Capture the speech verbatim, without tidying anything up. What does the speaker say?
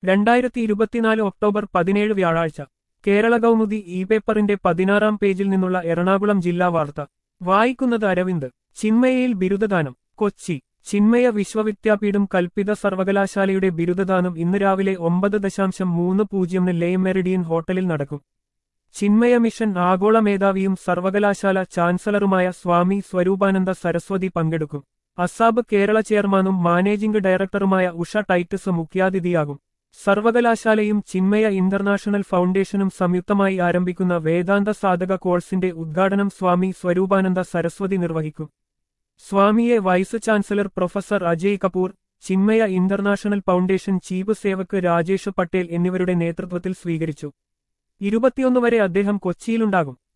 രണ്ടായിരത്തി ഇരുപത്തിനാല് ഒക്ടോബർ പതിനേഴ് വ്യാഴാഴ്ച കേരള കൗമുദി ഇ പേപ്പറിന്റെ പതിനാറാം പേജിൽ നിന്നുള്ള എറണാകുളം ജില്ലാ വാർത്ത വായിക്കുന്നത് അരവിന്ദ്. ചിന്മയയിൽ ബിരുദദാനം. കൊച്ചി. ചിന്മയ വിശ്വവിദ്യാപീഠം കൽപ്പിത സർവകലാശാലയുടെ ബിരുദദാനം ഇന്ന് രാവിലെ ഒമ്പത് ദശാംശം മൂന്ന് പൂജ്യമിന് ലേ മെറിഡിയൻ ഹോട്ടലിൽ നടക്കും. ചിന്മയ മിഷൻ ആഗോള മേധാവിയും സർവകലാശാല ചാൻസലറുമായ സ്വാമി സ്വരൂപാനന്ദ സരസ്വതി പങ്കെടുക്കും. അസാബ് കേരള ചെയർമാനും മാനേജിംഗ് ഡയറക്ടറുമായ ഉഷ ടൈറ്റസ് മുഖ്യാതിഥിയാകും. സർവകലാശാലയും ചിന്മയ ഇന്റർനാഷണൽ ഫൗണ്ടേഷനും സംയുക്തമായി ആരംഭിക്കുന്ന വേദാന്ത സാധക കോഴ്സിന്റെ ഉദ്ഘാടനം സ്വാമി സ്വരൂപാനന്ദ സരസ്വതി നിർവഹിക്കും. സ്വാമിയെ vice chancellor professor Ajay Kapoor, Chinmaya international foundation chief Sevak Rajesh Patel എന്നിവരുടെ നേതൃത്വത്തിൽ സ്വീകരിച്ചു. ഇരുപത്തിയൊന്ന് വരെ അദ്ദേഹം കൊച്ചിയിലുണ്ടാകും.